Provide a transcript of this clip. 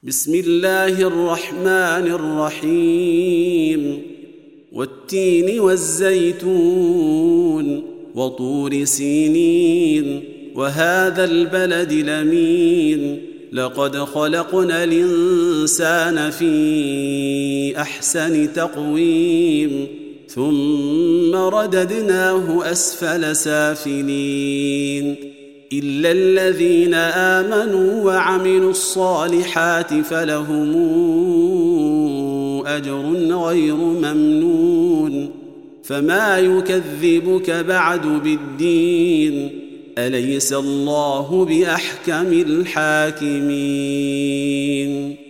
بسم الله الرحمن الرحيم والتين والزيتون وطور سينين وهذا البلد الأمين لقد خلقنا الإنسان في أحسن تقويم ثم رددناه أسفل سافلين إلا الذين آمنوا وعملوا الصالحات فلهم أجر غير ممنون فما يكذبك بعد بالدين أليس الله بأحكم الحاكمين